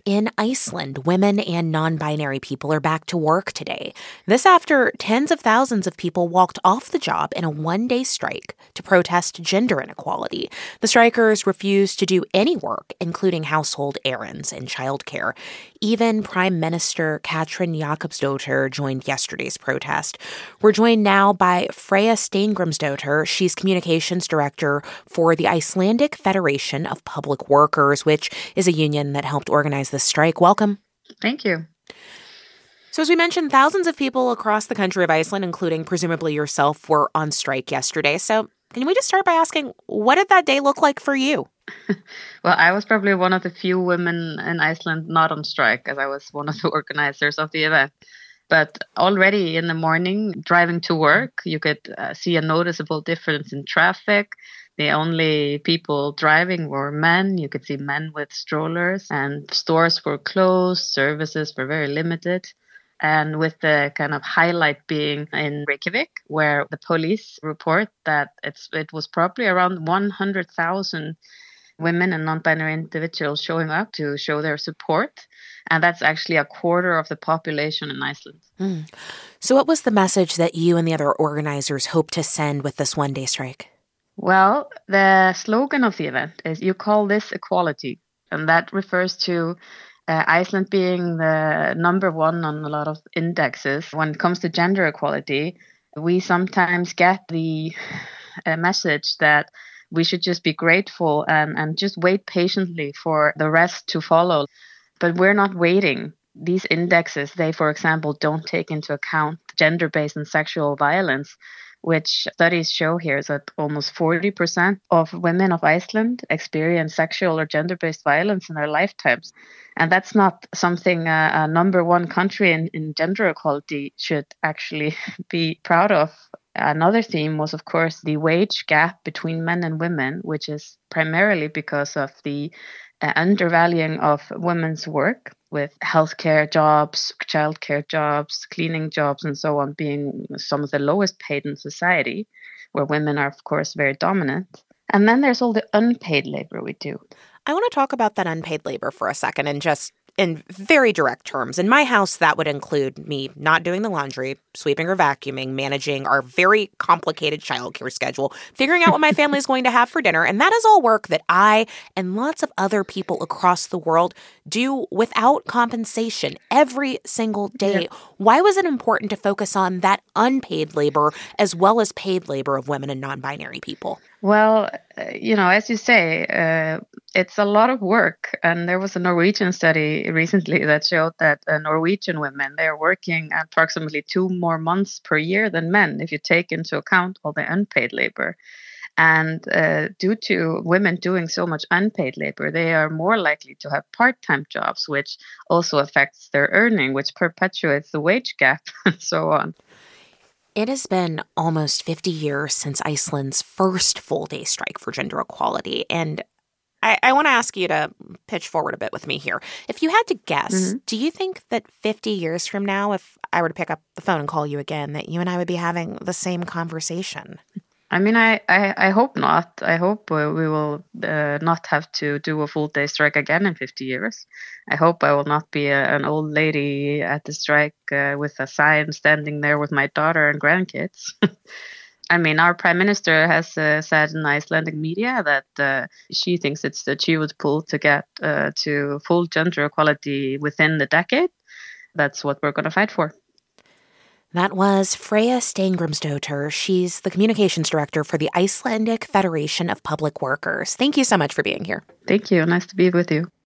In Iceland, women and non-binary people are back to work today. This after tens of thousands of people walked off the job in a one-day strike to protest gender inequality. The strikers refused to do any work, including household errands and childcare. Even Prime Minister Katrin Jakobsdottir joined yesterday's protest. We're joined now by Freyja Steingrímsdóttir. She's communications director for the Icelandic Federation of Public Workers, which is a union that helped organize the strike. Welcome. Thank you. So as we mentioned, thousands of people across the country of Iceland, including presumably yourself, were on strike yesterday. So can we just start by asking, what did that day look like for you? Well, I was probably one of the few women in Iceland not on strike, as I was one of the organizers of the event. But already in the morning, driving to work, you could see a noticeable difference in traffic. The only people driving were men. You could see men with strollers, and stores were closed. Services were very limited. And with the kind of highlight being in Reykjavik, where the police report that it was probably around 100,000 women and non-binary individuals showing up to show their support. And that's actually a quarter of the population in Iceland. So what was the message that you and the other organizers hoped to send with this one-day strike? Well, the slogan of the event is "You call this equality." And that refers to Iceland being the number one on a lot of indexes. When it comes to gender equality, we sometimes get the message that we should just be grateful and just wait patiently for the rest to follow. But we're not waiting. These indexes, they, for example, don't take into account gender-based and sexual violence, which studies show here is that almost 40% of women of Iceland experience sexual or gender-based violence in their lifetimes. And that's not something a number one country in gender equality should actually be proud of. Another theme was, of course, the wage gap between men and women, which is primarily because of the undervaluing of women's work, with healthcare jobs, childcare jobs, cleaning jobs, and so on being some of the lowest paid in society, where women are, of course, very dominant. And then there's all the unpaid labor we do. I want to talk about that unpaid labor for a second and just in very direct terms. In my house, that would include me not doing the laundry, sweeping or vacuuming, managing our very complicated childcare schedule, figuring out what my family is going to have for dinner. And that is all work that I and lots of other people across the world do without compensation every single day. Yeah. Why was it important to focus on that unpaid labor as well as paid labor of women and non-binary people? Well, as you say, it's a lot of work. And there was a Norwegian study recently that showed that Norwegian women, they are working approximately 2 more months per year than men, if you take into account all the unpaid labor. And due to women doing so much unpaid labor, they are more likely to have part-time jobs, which also affects their earning, which perpetuates the wage gap and so on. It has been almost 50 years since Iceland's first full-day strike for gender equality, and I want to ask you to pitch forward a bit with me here. If you had to guess, do you think that 50 years from now, if I were to pick up the phone and call you again, that you and I would be having the same conversation? I mean, I hope not. I hope we will not have to do a full day strike again in 50 years. I hope I will not be an old lady at the strike with a sign standing there with my daughter and grandkids. I mean, our prime minister has said in Icelandic media that she thinks it's the achievable pull to get to full gender equality within the decade. That's what we're going to fight for. That was Freyja Steingrímsdóttir. She's the communications director for the Icelandic Federation of Public Workers. Thank you so much for being here. Thank you. Nice to be with you.